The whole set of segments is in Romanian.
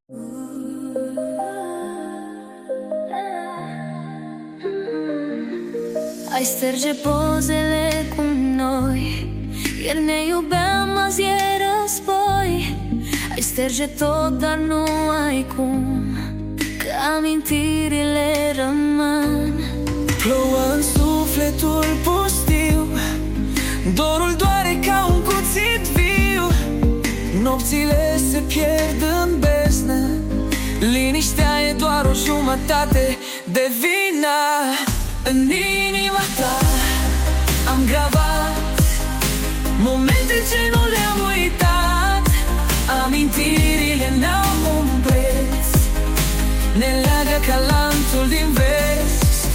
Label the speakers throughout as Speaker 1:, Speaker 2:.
Speaker 1: Ai șterge pozele cu noi, ieri ne iubeam, azi e război. Ai șterge tot, dar nu ai cum, că amintirile rămân.
Speaker 2: Plouă în sufletul pustiu, dorul doare ca un cuțit viu. Nopțile se pierd în beznă, liniștea e doar o jumătate de vină. În inima ta am gravat momente ce nu le-am uitat. Amintirile n-au un preț, ne leagă ca lanțul din vers.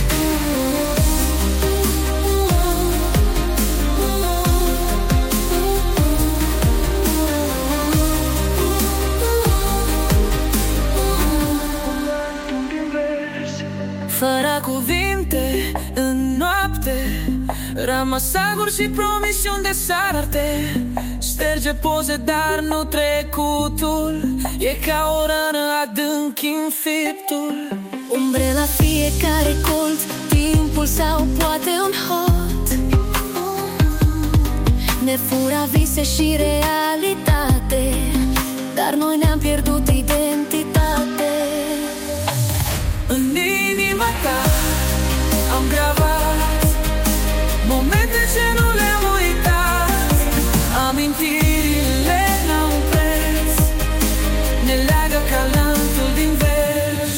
Speaker 2: Fără cuvinte, în noapte, ramasaguri și promisiuni de sarte. Șterge poze, dar nu trecutul, e ca o rană adânc înfiptul.
Speaker 1: Umbre la fiecare colț, timpul sau poate un hot. Ne fura vise și realitate, dar noi ne-am pierdut identitate.
Speaker 2: În inima ta am gravat momente ce nu le-am uitat. Amintirile n-au un preț, ne leagă ca lanțul din vers.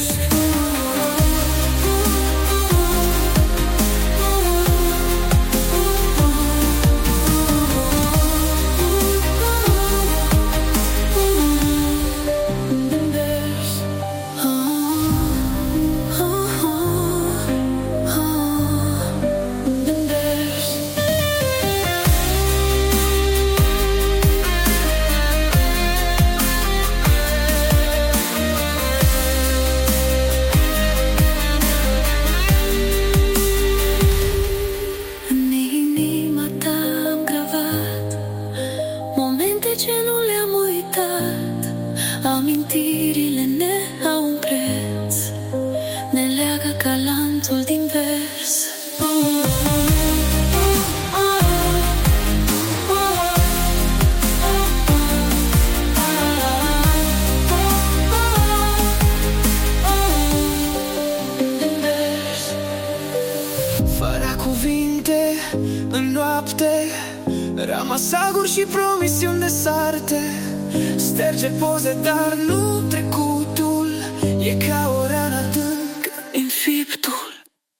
Speaker 1: Ce nu le-am uitat, amintirile ne au un preț, ne leagă ca lanțul din vers.
Speaker 2: Fără cuvinte, în noapte, ramasaguri și promisiuni de sarte. Șterge poze, dar nu trecutul, e ca o rană adânc înfiptul.